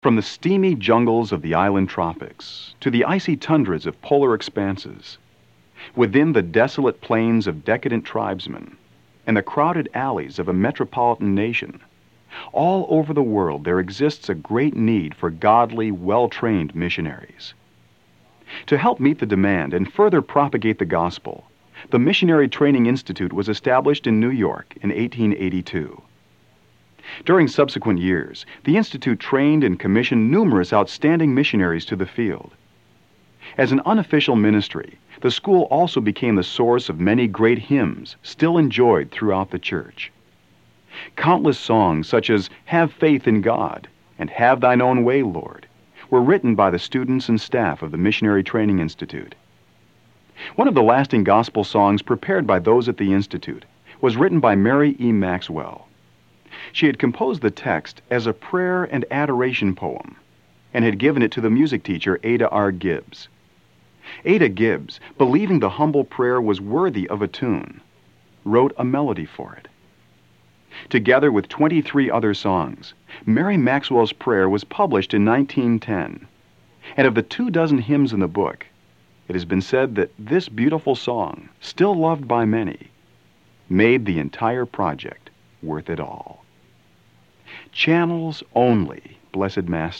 From the steamy jungles of the island tropics to the icy tundras of polar expanses, within the desolate plains of decadent tribesmen and the crowded alleys of a metropolitan nation, all over the world there exists a great need for godly, well-trained missionaries. To help meet the demand and further propagate the gospel, the Missionary Training Institute was established in New York in 1882. During subsequent years, the Institute trained and commissioned numerous outstanding missionaries to the field. As an unofficial ministry, the school also became the source of many great hymns still enjoyed throughout the church. Countless songs such as "Have Faith in God" and "Have Thine Own Way, Lord" were written by the students and staff of the Missionary Training Institute. One of the lasting gospel songs prepared by those at the Institute was written by Mary E. Maxwell. She had composed the text as a prayer and adoration poem and had given it to the music teacher Ada R. Gibbs. Ada Gibbs, believing the humble prayer was worthy of a tune, wrote a melody for it. Together with 23 other songs, Mary Maxwell's prayer was published in 1910, and of the 24 hymns in the book, it has been said that this beautiful song, still loved by many, made the entire project worth it all. Channels only, Blessed Master.